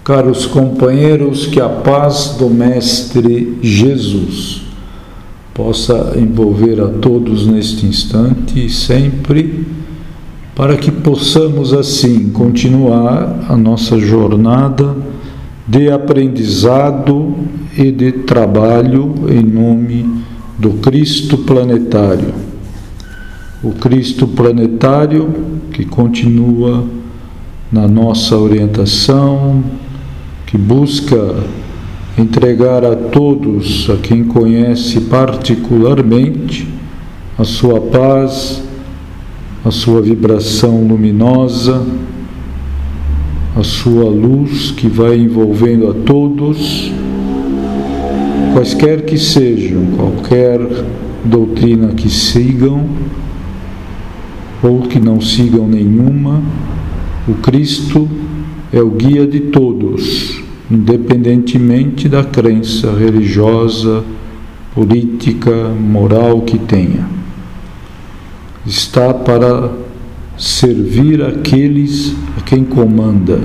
Caros companheiros, que a paz do Mestre Jesus possa envolver a todos neste instante e sempre, para que possamos assim continuar a nossa jornada de aprendizado e de trabalho em nome do Cristo planetário. O Cristo planetário que continua na nossa orientação, que busca entregar a todos, a quem conhece particularmente, a sua paz, a sua vibração luminosa, a sua luz que vai envolvendo a todos, quaisquer que sejam, qualquer doutrina que sigam ou que não sigam nenhuma. O Cristo é o guia de todos, independentemente da crença religiosa, política, moral que tenha. Está para servir aqueles a quem comanda,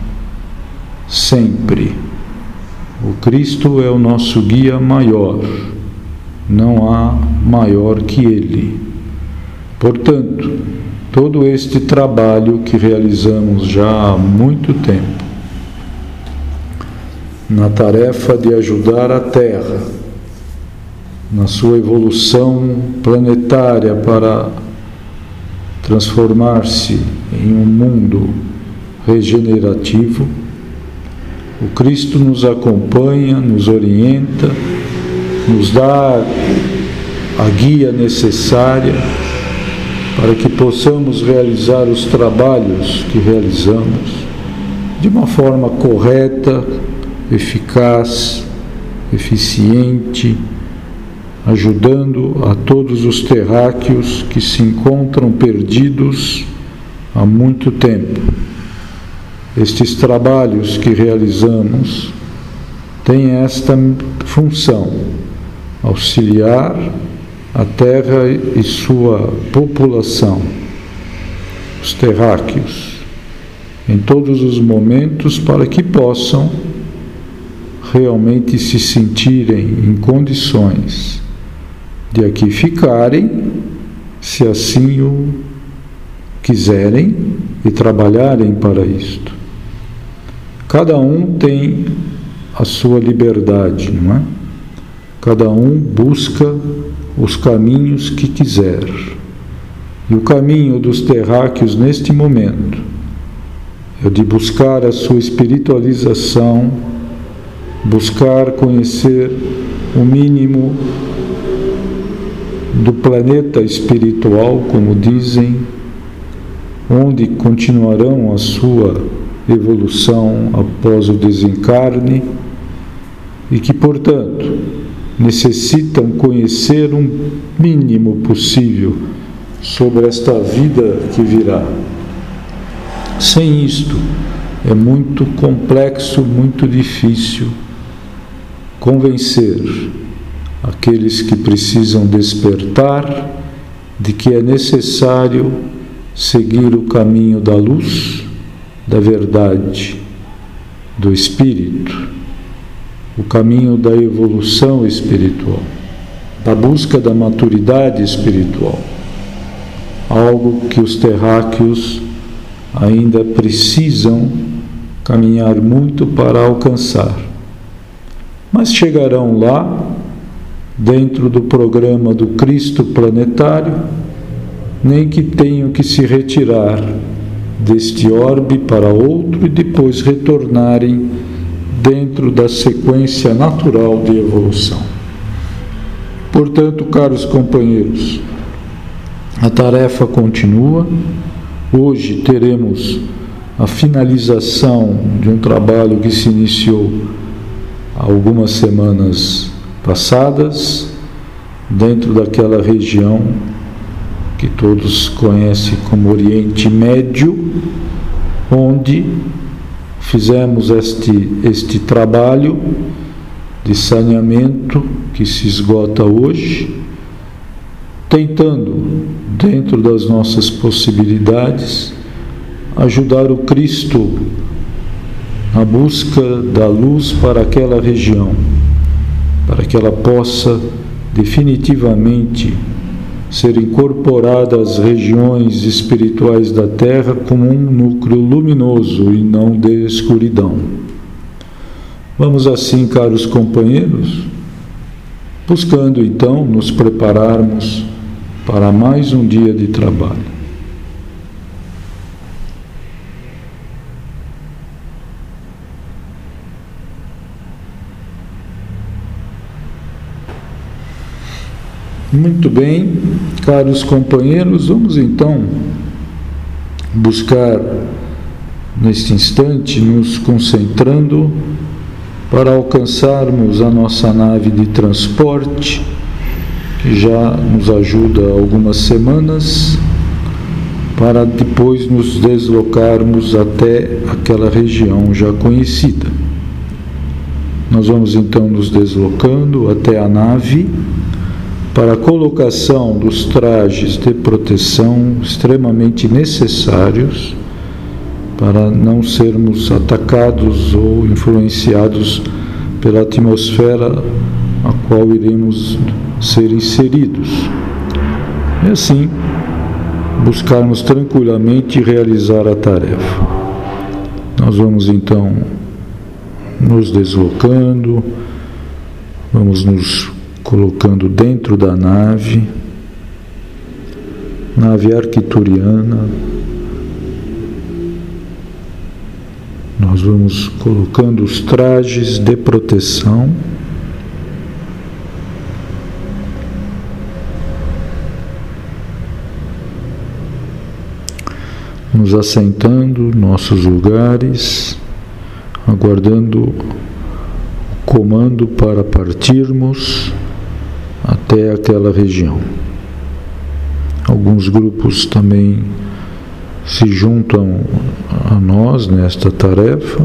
sempre. O Cristo é o nosso guia maior, não há maior que Ele. Portanto, todo este trabalho que realizamos já há muito tempo, na tarefa de ajudar a Terra, na sua evolução planetária para transformar-se em um mundo regenerativo, o Cristo nos acompanha, nos orienta, nos dá a guia necessária para que possamos realizar os trabalhos que realizamos de uma forma correta, eficaz, eficiente, ajudando a todos os terráqueos que se encontram perdidos há muito tempo. Estes trabalhos que realizamos têm esta função: auxiliar a Terra e sua população, os terráqueos, em todos os momentos, para que possam realmente se sentirem em condições de aqui ficarem, se assim o quiserem, e trabalharem para isto. Cada um tem a sua liberdade, não é? Cada um busca os caminhos que quiser. E o caminho dos terráqueos neste momento é de buscar a sua espiritualização, buscar conhecer o mínimo do planeta espiritual, como dizem, onde continuarão a sua evolução após o desencarne e que, portanto, necessitam conhecer um mínimo possível sobre esta vida que virá. Sem isto, é muito complexo, muito difícil convencer aqueles que precisam despertar de que é necessário seguir o caminho da luz, da verdade, do Espírito, o caminho da evolução espiritual, da busca da maturidade espiritual, algo que os terráqueos ainda precisam caminhar muito para alcançar. Mas chegarão lá, dentro do programa do Cristo planetário, nem que tenham que se retirar deste orbe para outro e depois retornarem dentro da sequência natural de evolução. Portanto, caros companheiros, a tarefa continua. Hoje teremos a finalização de um trabalho que se iniciou há algumas semanas passadas, dentro daquela região que todos conhecem como Oriente Médio, onde fizemos este trabalho de saneamento que se esgota hoje, tentando, dentro das nossas possibilidades, ajudar o Cristo na busca da luz para aquela região, para que ela possa definitivamente ser incorporada às regiões espirituais da Terra como um núcleo luminoso e não de escuridão. Vamos assim, caros companheiros, buscando então nos prepararmos para mais um dia de trabalho. Muito bem, caros companheiros, vamos então buscar neste instante nos concentrando para alcançarmos a nossa nave de transporte, que já nos ajuda há algumas semanas, para depois nos deslocarmos até aquela região já conhecida. Nós vamos então nos deslocando até a nave para a colocação dos trajes de proteção extremamente necessários para não sermos atacados ou influenciados pela atmosfera a qual iremos ser inseridos. E assim, buscarmos tranquilamente realizar a tarefa. Nós vamos então nos deslocando, vamos nos colocando dentro da nave arcturiana. Nós vamos colocando os trajes de proteção. Nos assentando em nossos lugares, aguardando o comando para partirmos até aquela região. Alguns grupos também se juntam a nós nesta tarefa.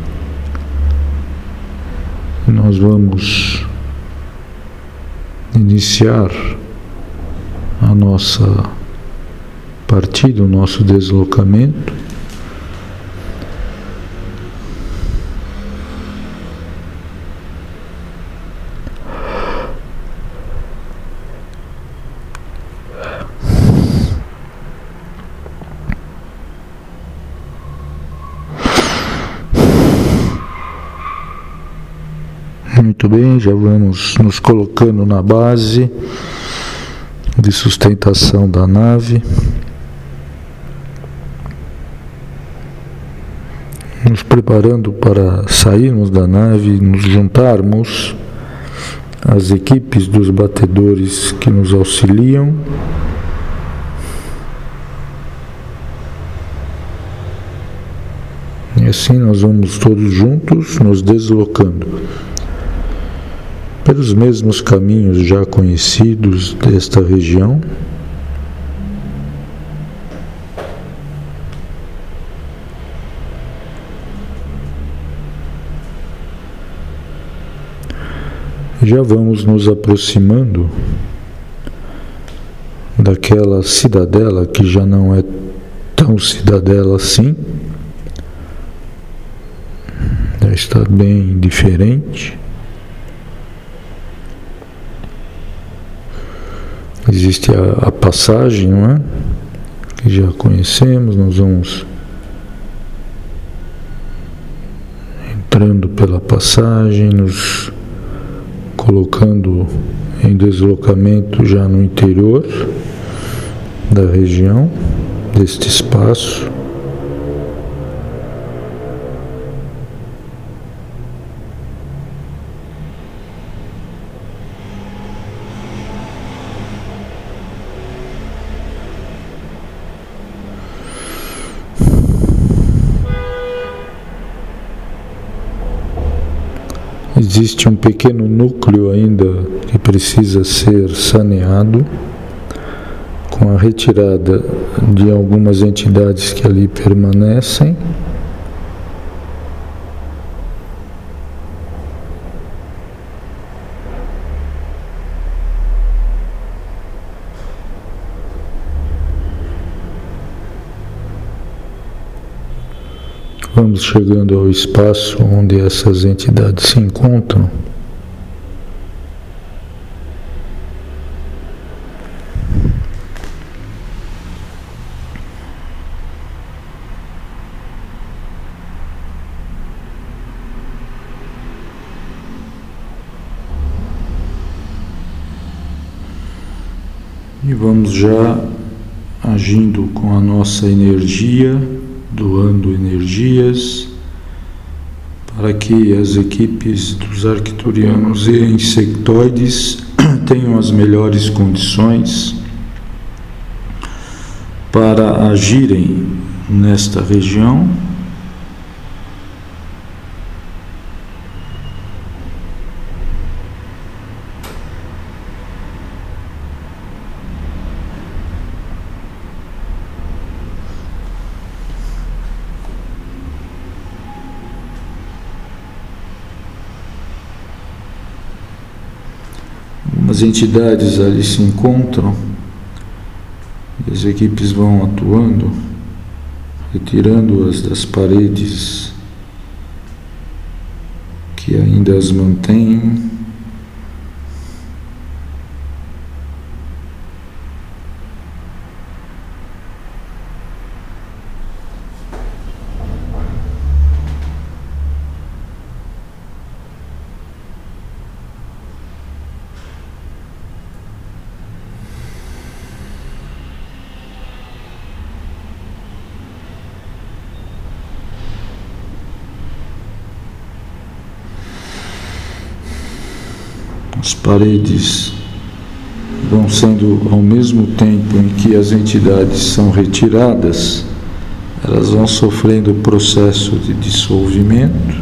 Nós vamos iniciar a nossa partida, o nosso deslocamento. Muito bem, já vamos nos colocando na base de sustentação da nave, nos preparando para sairmos da nave e nos juntarmos às equipes dos batedores que nos auxiliam. E assim nós vamos todos juntos nos deslocando pelos mesmos caminhos já conhecidos desta região. Já vamos nos aproximando daquela cidadela que já não é tão cidadela assim, já está bem diferente. Existe a passagem, não é? Que já conhecemos. Nós vamos entrando pela passagem, nos colocando em deslocamento já no interior da região, deste espaço. Existe um pequeno núcleo ainda que precisa ser saneado, com a retirada de algumas entidades que ali permanecem. Vamos chegando ao espaço onde essas entidades se encontram. E vamos já agindo com a nossa energia, doando energias, para que as equipes dos arcturianos e insectoides tenham as melhores condições para agirem nesta região. As entidades ali se encontram e as equipes vão atuando, retirando-as das paredes que ainda as mantêm. As paredes vão sendo, ao mesmo tempo em que as entidades são retiradas, elas vão sofrendo o processo de dissolvimento.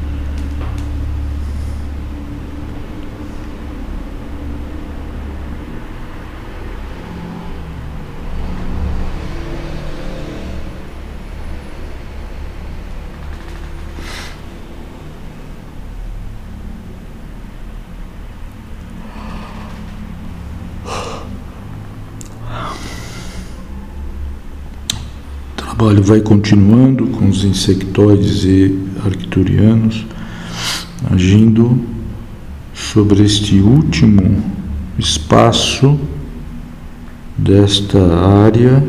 O trabalho vai continuando com os insectoides e arcturianos, agindo sobre este último espaço desta área,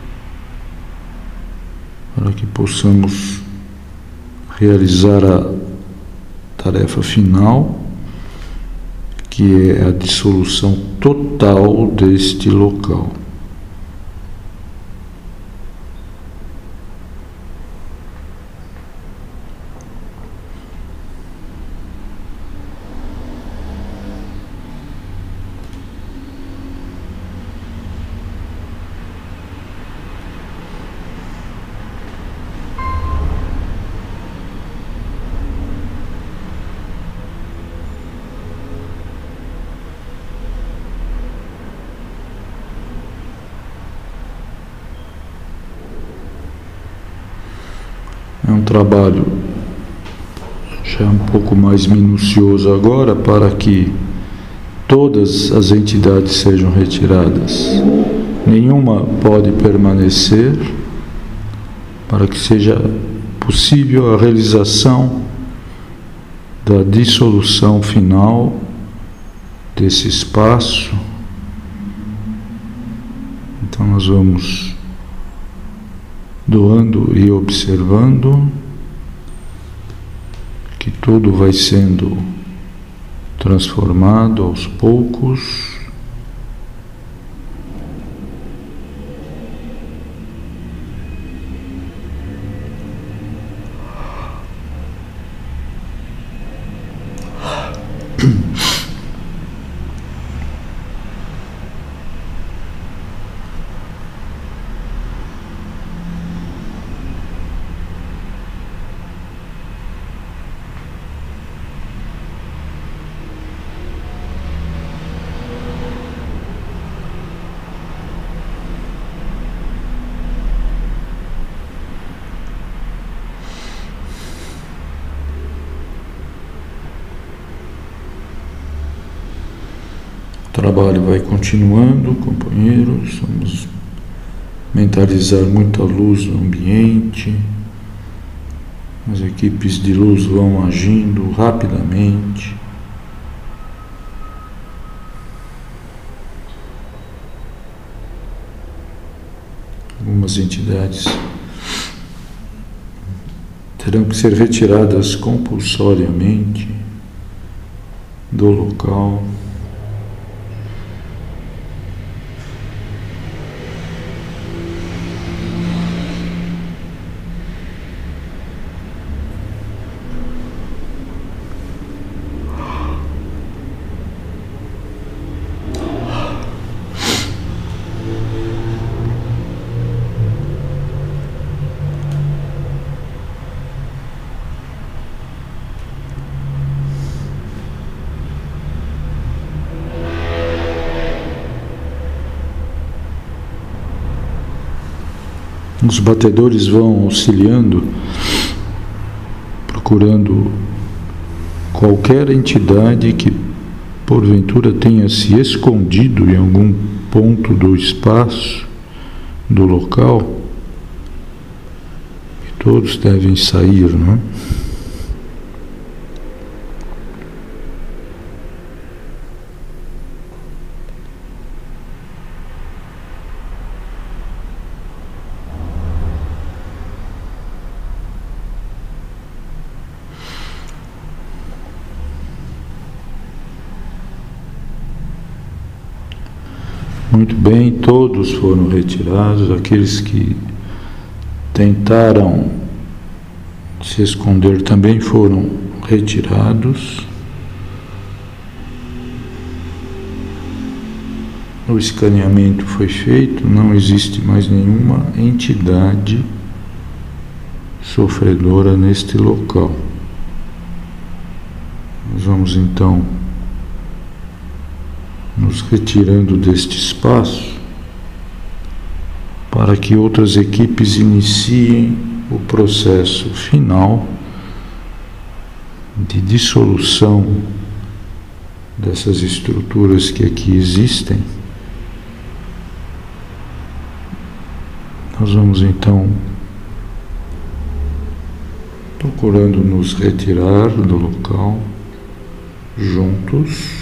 para que possamos realizar a tarefa final, que é a dissolução total deste local. É um trabalho já um pouco mais minucioso agora, para que todas as entidades sejam retiradas. Nenhuma pode permanecer, para que seja possível a realização da dissolução final desse espaço. Então nós vamos doando e observando que tudo vai sendo transformado aos poucos. O trabalho vai continuando, companheiros. Vamos mentalizar muita luz no ambiente, As equipes de luz vão agindo rapidamente. Algumas entidades terão que ser retiradas compulsoriamente do local. Os batedores vão auxiliando, procurando qualquer entidade que porventura tenha se escondido em algum ponto do espaço, do local. E todos devem sair, não é? Muito bem, todos foram retirados, aqueles que tentaram se esconder também foram retirados. O escaneamento foi feito, não existe mais nenhuma entidade sofredora neste local. Nós vamos então nos retirando deste espaço para que outras equipes iniciem o processo final de dissolução dessas estruturas que aqui existem. Nós vamos então procurando nos retirar do local juntos.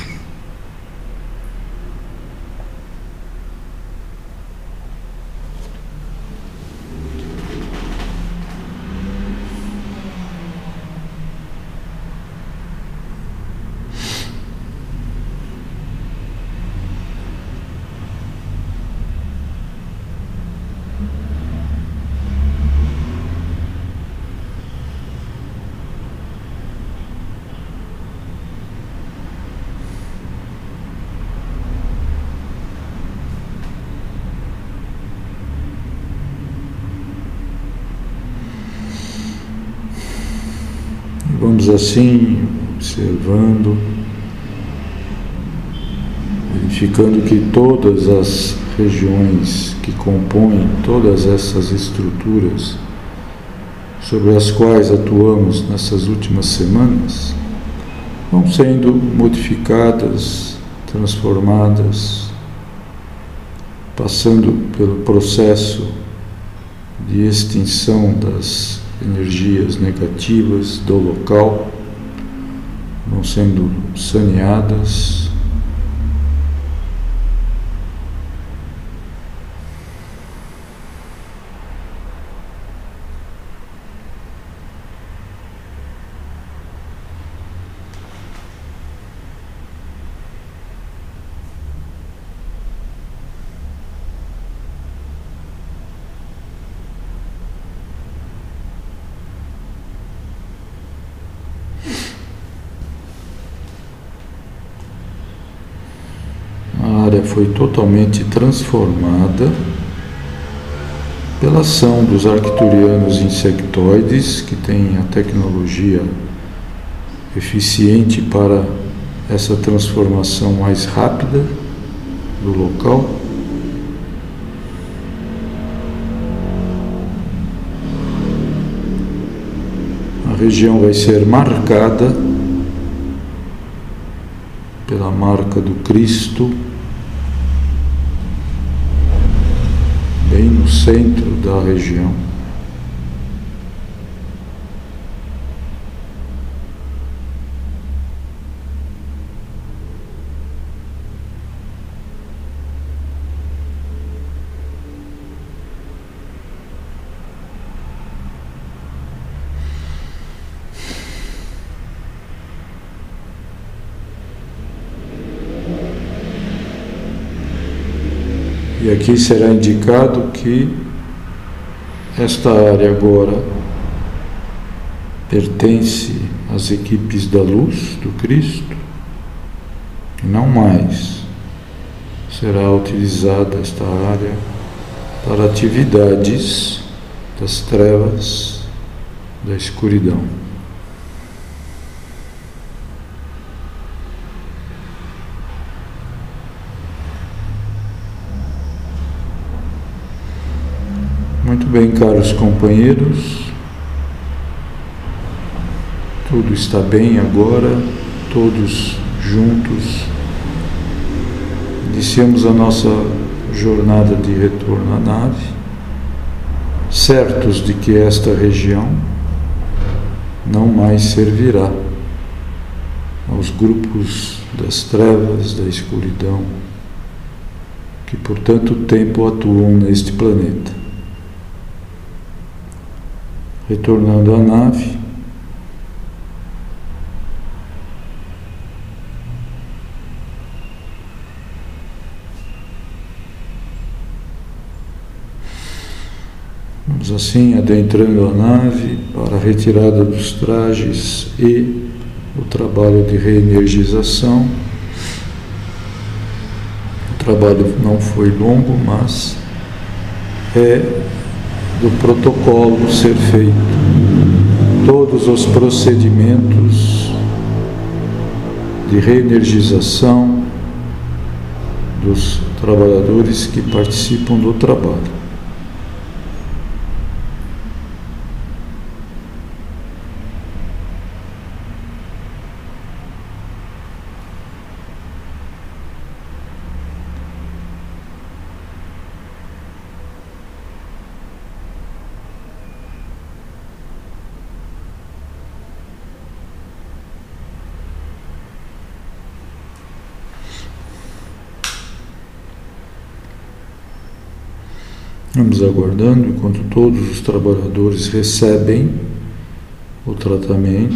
Vamos assim, observando, verificando que todas as regiões que compõem todas essas estruturas sobre as quais atuamos nessas últimas semanas vão sendo modificadas, transformadas, passando pelo processo de extinção das energias negativas do local, vão sendo saneadas. A área foi totalmente transformada pela ação dos arcturianos insectoides, que têm a tecnologia eficiente para essa transformação mais rápida do local. A região vai ser marcada pela marca do Cristo, bem no centro da região. E aqui será indicado que esta área agora pertence às equipes da luz do Cristo, e não mais será utilizada esta área para atividades das trevas, da escuridão. Muito bem, caros companheiros, tudo está bem agora, todos juntos. Iniciamos a nossa jornada de retorno à nave, certos de que esta região não mais servirá aos grupos das trevas, da escuridão, que por tanto tempo atuam neste planeta. Retornando à nave, vamos assim adentrando a nave para a retirada dos trajes e o trabalho de reenergização. O trabalho não foi longo, mas é do protocolo ser feito. Todos os procedimentos de reenergização dos trabalhadores que participam do trabalho. Vamos aguardando enquanto todos os trabalhadores recebem o tratamento.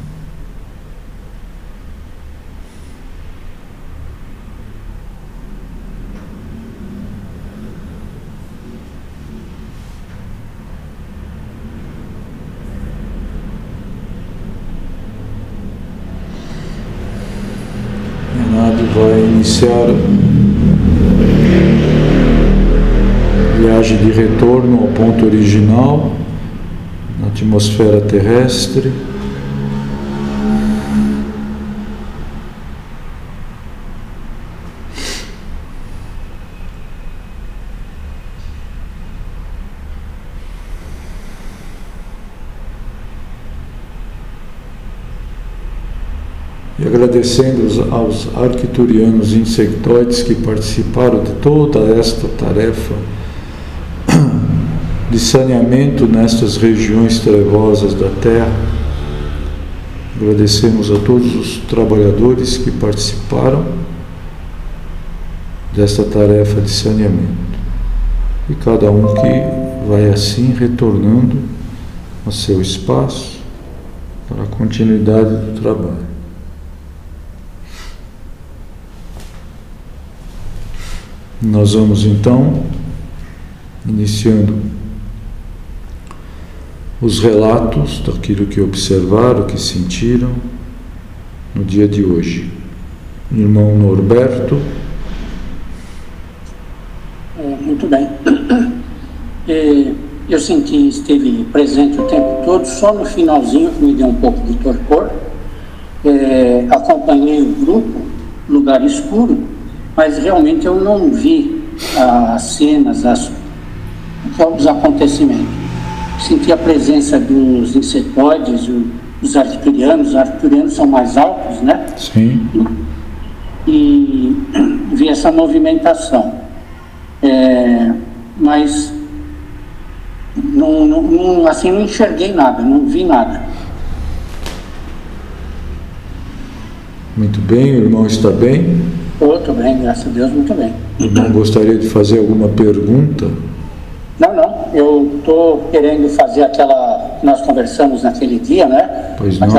A nave vai iniciar viagem de retorno ao ponto original, na atmosfera terrestre. E agradecendo aos arcturianos insectoides que participaram de toda esta tarefa de saneamento nestas regiões trevosas da Terra. Agradecemos a todos os trabalhadores que participaram desta tarefa de saneamento. E cada um que vai assim retornando ao seu espaço para a continuidade do trabalho. Nós vamos então iniciando os relatos daquilo que observaram, que sentiram no dia de hoje. Irmão Norberto. Muito bem. Eu senti, esteve presente o tempo todo, só no finalzinho que me deu um pouco de torpor. Acompanhei o grupo, lugar escuro, mas realmente eu não vi as cenas, os acontecimentos. Senti a presença dos insetoides, os arcturianos. Os arcturianos são mais altos, né? Sim. E vi essa movimentação. Mas assim, não enxerguei nada, não vi nada. Muito bem, o irmão está bem? Estou bem, graças a Deus, muito bem. O irmão gostaria de fazer alguma pergunta? Não, eu estou querendo fazer aquela que nós conversamos naquele dia, né? Pois não.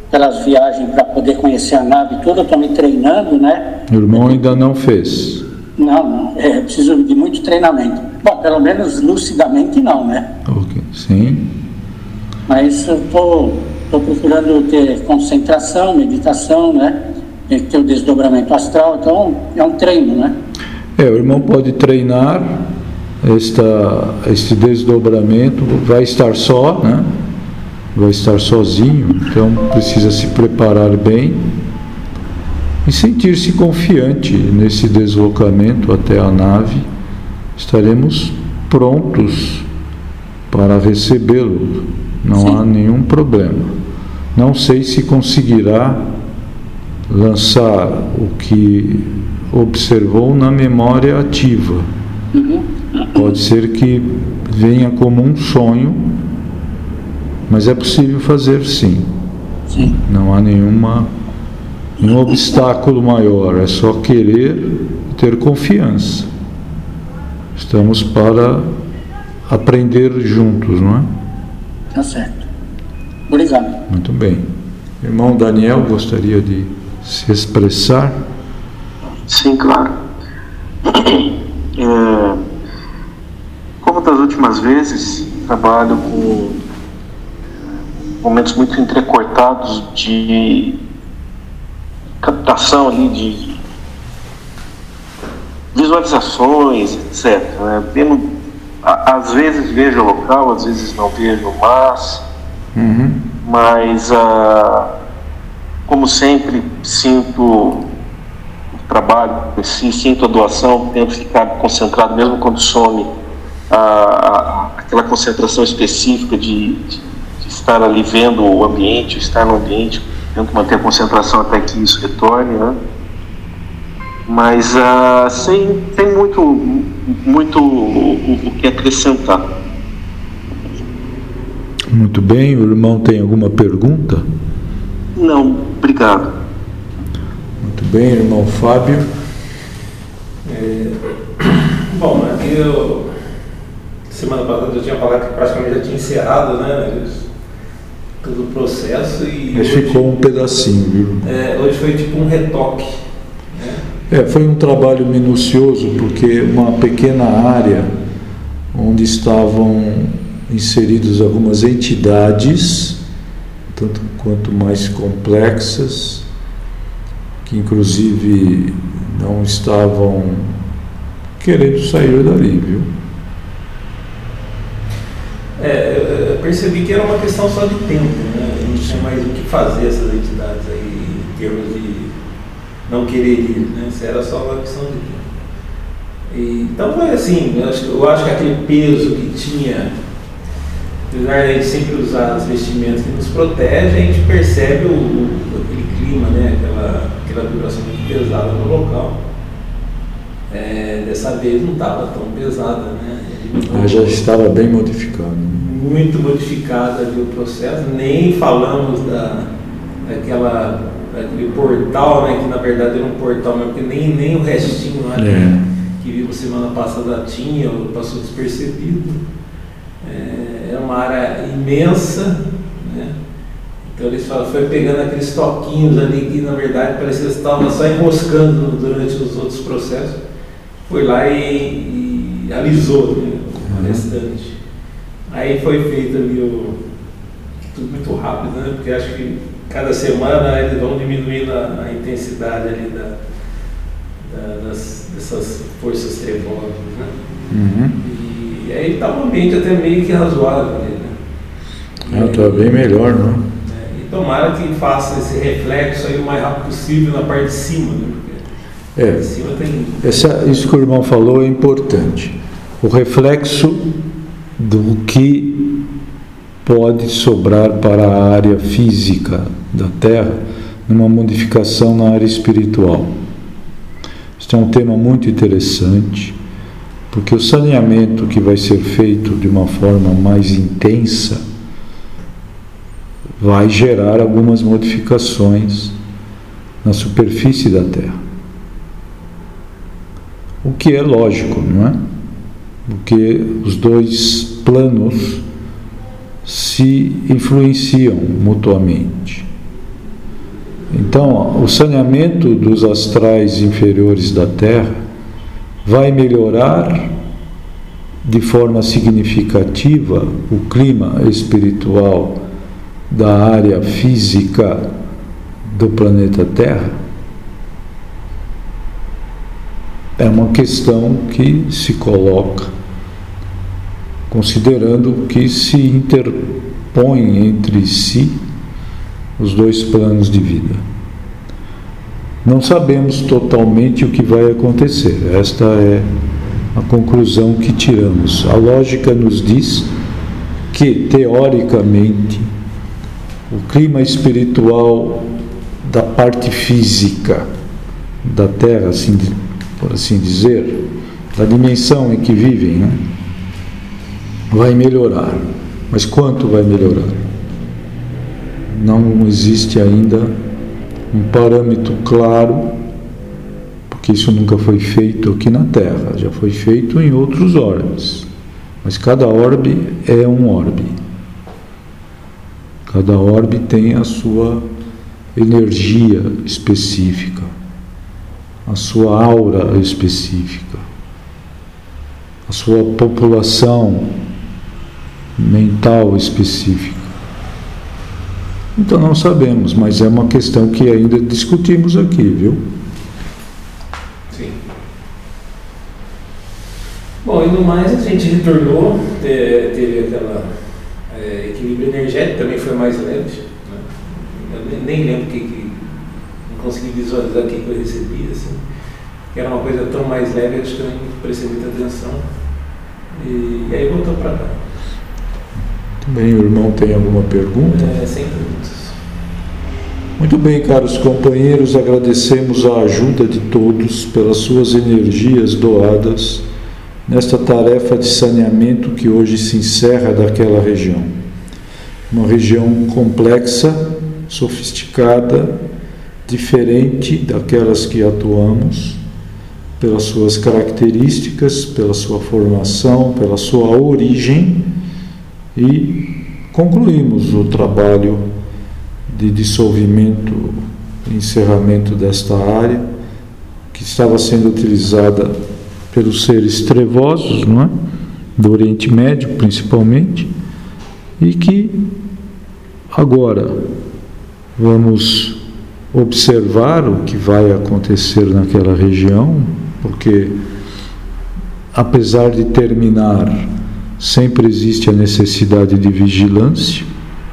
Aquelas viagens para poder conhecer a nave toda, eu estou me treinando, né? O irmão ainda não fez. Não, é preciso de muito treinamento. Bom, pelo menos lucidamente não, né? Ok, sim. Mas eu estou procurando ter concentração, meditação, né? Ter o desdobramento astral, então é um treino, né? O irmão pode treinar este desdobramento, vai estar só, né? Vai estar sozinho, então precisa se preparar bem e sentir-se confiante nesse deslocamento até a nave. Estaremos prontos para recebê-lo, não Sim. há nenhum problema. Não sei se conseguirá lançar o que observou na memória ativa. Pode ser que venha como um sonho, mas é possível fazer sim. Sim. Não há nenhum obstáculo maior, é só querer e ter confiança. Estamos para aprender juntos, não é? Tá certo. Obrigado. Muito bem. Irmão Daniel, gostaria de se expressar? Sim, claro. Como das últimas vezes, trabalho com momentos muito entrecortados de captação ali de visualizações, etc. Às vezes vejo o local, às vezes não vejo, mas como sempre sinto o trabalho em si, sinto a doação, tento ficar concentrado mesmo quando some aquela concentração específica de estar ali vendo o ambiente, estar no ambiente, tento manter a concentração até que isso retorne, né? Mas tem muito o que acrescentar. Muito bem. O irmão tem alguma pergunta? Não, obrigado. Muito bem, irmão Fábio. Bom, aqui semana passada eu tinha falado que praticamente já tinha encerrado, né, todo o processo e... Mas hoje, ficou um pedacinho, viu? Hoje foi tipo um retoque, né? Foi um trabalho minucioso, porque uma pequena área onde estavam inseridas algumas entidades, tanto quanto mais complexas, que inclusive não estavam querendo sair dali, viu? Eu percebi que era uma questão só de tempo, né? Não tinha mais o que fazer essas entidades aí, em termos de não querer ir, né? Isso era só uma questão de tempo. Então foi assim, eu acho que aquele peso que tinha, apesar de a gente sempre usar as vestimentas que nos protegem, a gente percebe aquele clima, né? Aquela vibração muito pesada no local. Dessa vez não estava tão pesada, né? Já estava bem modificado. Muito modificado ali o processo, nem falamos daquele portal, né? Que na verdade era um portal, mas porque nem o restinho lá que vimos semana passada tinha, ou passou despercebido. É uma área imensa, né? Então eles falam, foi pegando aqueles toquinhos ali que na verdade parecia que estavam só enroscando durante os outros processos. Foi lá e alisou, né, o restante. Aí foi feito ali tudo muito rápido, né? Porque acho que cada semana eles vão diminuindo a intensidade ali dessas forças trevosas, né? E aí está um ambiente até meio que razoável ali, né? Está bem melhor, não? E tomara que faça esse reflexo aí o mais rápido possível na parte de cima, né? Porque de cima tem... Isso que o irmão falou é importante. O reflexo do que pode sobrar para a área física da Terra numa modificação na área espiritual. Este é um tema muito interessante, porque o saneamento que vai ser feito de uma forma mais intensa vai gerar algumas modificações na superfície da Terra. O que é lógico, não é? Porque os dois planos se influenciam mutuamente. Então, o saneamento dos astrais inferiores da Terra vai melhorar de forma significativa o clima espiritual da área física do planeta Terra? É uma questão que se coloca, considerando que se interpõe entre si os dois planos de vida. Não sabemos totalmente o que vai acontecer. Esta é a conclusão que tiramos. A lógica nos diz que, teoricamente, o clima espiritual da parte física da Terra, assim, por assim dizer, da dimensão em que vivem, né, vai melhorar. Mas quanto vai melhorar? Não existe ainda um parâmetro claro, porque isso nunca foi feito aqui na Terra, já foi feito em outros orbes, mas cada orbe é um orbe. Cada orbe tem a sua energia específica, a sua aura específica, a sua população mental específica. Então não sabemos, mas é uma questão que ainda discutimos aqui, viu? Sim. Bom, e no mais a gente retornou, teve aquela equilíbrio energético, também foi mais leve, né? Eu nem lembro não consegui visualizar o que eu recebi, assim, que era uma coisa tão mais leve, acho que eu nem prestei muita atenção, e aí voltou para cá. Muito bem, o irmão tem alguma pergunta? Sem perguntas. Muito bem, caros companheiros, agradecemos a ajuda de todos pelas suas energias doadas nesta tarefa de saneamento que hoje se encerra daquela região. Uma região complexa, sofisticada, diferente daquelas que atuamos, pelas suas características, pela sua formação, pela sua origem, e concluímos o trabalho de dissolvimento e encerramento desta área, que estava sendo utilizada pelos seres trevosos, não é? Do Oriente Médio, principalmente, e que agora vamos observar o que vai acontecer naquela região, porque, apesar de terminar, sempre existe a necessidade de vigilância,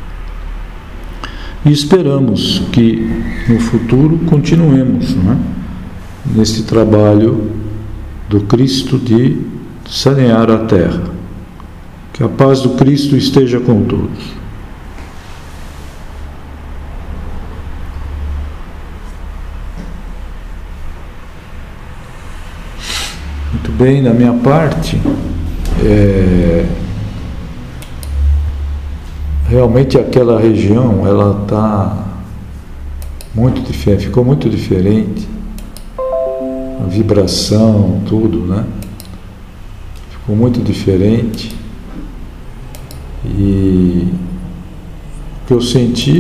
e esperamos que no futuro continuemos, não é? Nesse trabalho do Cristo de sanear a Terra. Que a paz do Cristo esteja com todos. Muito bem, da minha parte, realmente aquela região, ela está muito diferente, ficou muito diferente, a vibração, tudo, né? Ficou muito diferente, e o que eu senti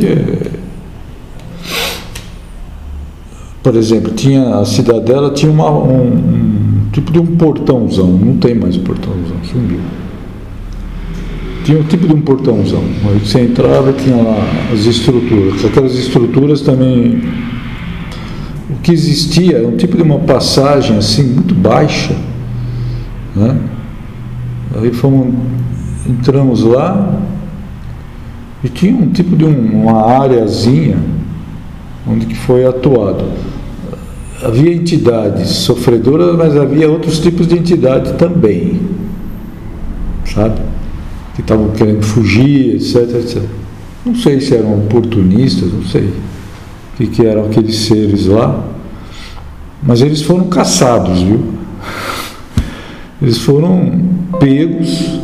por exemplo, a cidadela tinha um tipo de um portãozão, não tem mais portãozão, sumiu. Tinha um tipo de um portãozão, aí você entrava e tinha lá as estruturas. Aquelas estruturas também, o que existia era um tipo de uma passagem assim, muito baixa, né? Aí entramos lá e tinha um tipo de uma areazinha onde que foi atuado. Havia entidades sofredoras, mas havia outros tipos de entidade também, sabe? Que estavam querendo fugir, etc, etc. Não sei se eram oportunistas, não sei o que eram aqueles seres lá, mas eles foram caçados, viu? Eles foram pegos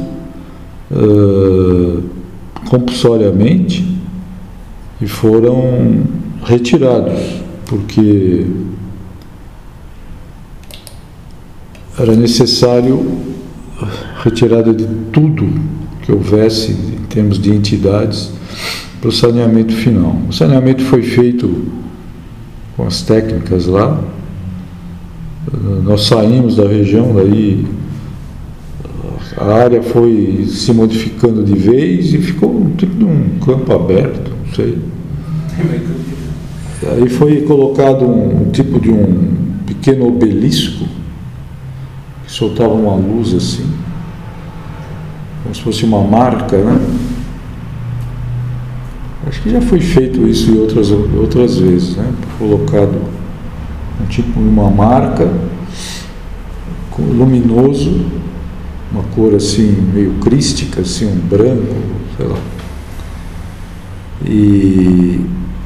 compulsoriamente e foram retirados, porque era necessário retirada de tudo que houvesse em termos de entidades para o saneamento final. O saneamento foi feito com as técnicas lá, Nós saímos da região, daí a área foi se modificando de vez e ficou um tipo de um campo aberto, não sei. Aí foi colocado um tipo de um pequeno obelisco que soltava uma luz assim, como se fosse uma marca, né? Acho que já foi feito isso em outras vezes, né? Colocado um tipo de uma marca luminoso, uma cor assim meio crística, assim, um branco, sei lá. E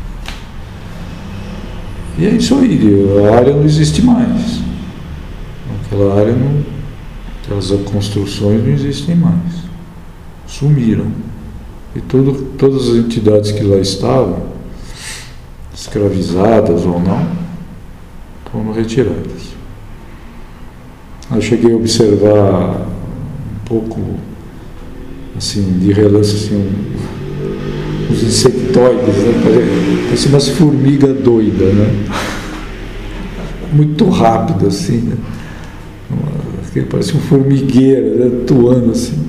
é isso aí, a área não existe mais. Aquela área não, aquelas construções não existem mais. Sumiram. E todas as entidades que lá estavam, escravizadas ou não, foram retiradas. Eu cheguei a observar um pouco, assim, de relance, assim, uns insectoides, né? Parece umas formigas doidas, né? Muito rápido, assim, né? Parece um formigueiro, né? Atuando assim.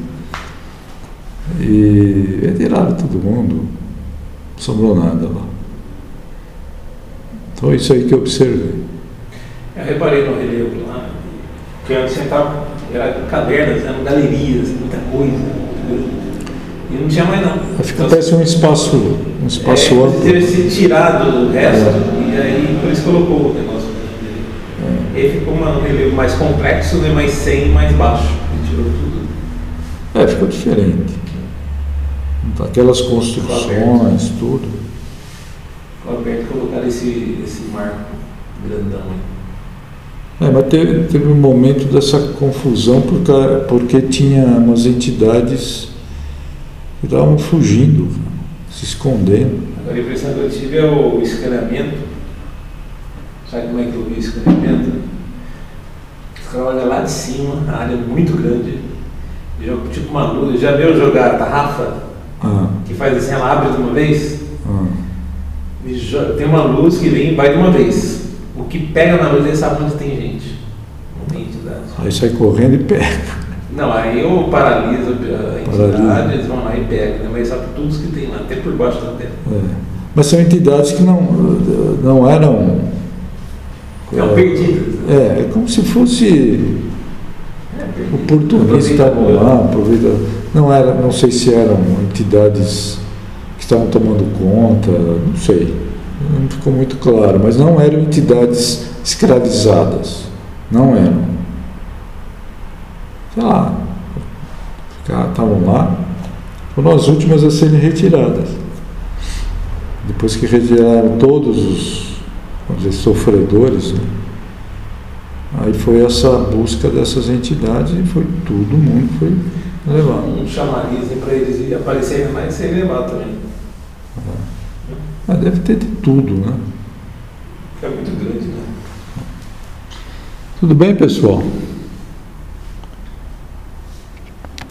E retiraram todo mundo, não sobrou nada lá. Então é isso aí que eu observei. Eu reparei no relevo lá, que antes sentava, era cavernas, eram galerias, muita coisa. E não tinha mais não. Fica, parece um espaço amplo. Teve se tirado do resto, e aí por isso colocou o negócio. Ele ficou um relevo mais complexo, né, mais 100, mais baixo. Ele tirou tudo. Ficou diferente. Aquelas construções, tudo. Ficou aberto, colocaram esse marco grandão aí. Mas teve um momento dessa confusão porque tinha umas entidades que estavam fugindo, se escondendo. Agora a impressão que eu tive é o escaneamento. Sabe como é que eu vi o escaneamento? Os caras olham lá de cima, a área é muito grande, tipo uma luz. Já viu jogar a tarrafa? Que faz assim, ela abre de uma vez? Tem uma luz que vem e vai de uma vez. O que pega na luz, ele sabe onde tem gente. Não tem entidade. Aí sai correndo e pega. Não, aí eu paraliso a entidade, eles vão lá e pegam, né? Mas sabe tudo que tem lá, até por baixo da terra. Mas são entidades que não eram... perdidas. É como se fosse oportunistas, estavam lá, aproveitando. Não sei se eram entidades que estavam tomando conta, não sei. Não ficou muito claro, mas não eram entidades escravizadas. Não eram. Sei lá, estavam lá, foram as últimas a serem retiradas. Depois que retiraram todos os, vamos dizer, sofredores, né? Aí foi essa busca dessas entidades e foi todo mundo foi levado. Um chamariz para eles aparecerem mais e serem levados também. Mas deve ter de tudo, né? É muito grande, né? Tudo bem, pessoal?